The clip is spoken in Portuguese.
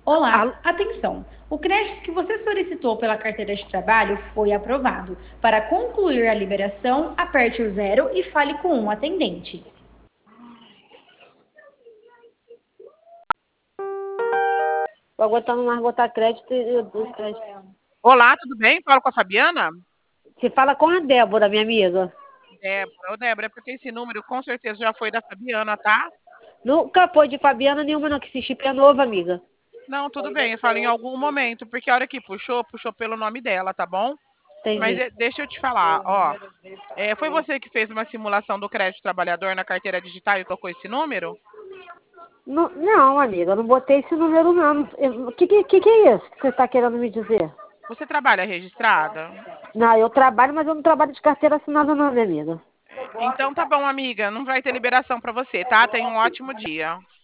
Olá, Alô? atenção! O crédito que você solicitou pela carteira de trabalho foi aprovado. Para concluir a liberação, aperte o zero e fale com um atendente. Tô aguentando mais botar crédito e do crédito. Olá, tudo bem? Falo com a Fabiana? Você fala com a Débora, minha amiga. Débora, Débora, é porque esse número com certeza já foi da Fabiana, tá? Nunca foi de Fabiana nenhuma, não, que esse chip é novo, amiga. Não, tudo bem, eu falo em algum momento, porque a hora que puxou pelo nome dela, tá bom? Mas Entendi. deixa eu te falar, ó. Foi você que fez uma simulação do crédito trabalhador na carteira digital e tocou esse número? Não, não, amiga, eu não botei esse número, não. O que é isso que você está querendo me dizer? Você trabalha registrada? Não, eu trabalho, mas eu não trabalho de carteira assinada, não, minha amiga. Então tá bom, amiga, não vai ter liberação pra você, tá? Tenha um ótimo dia.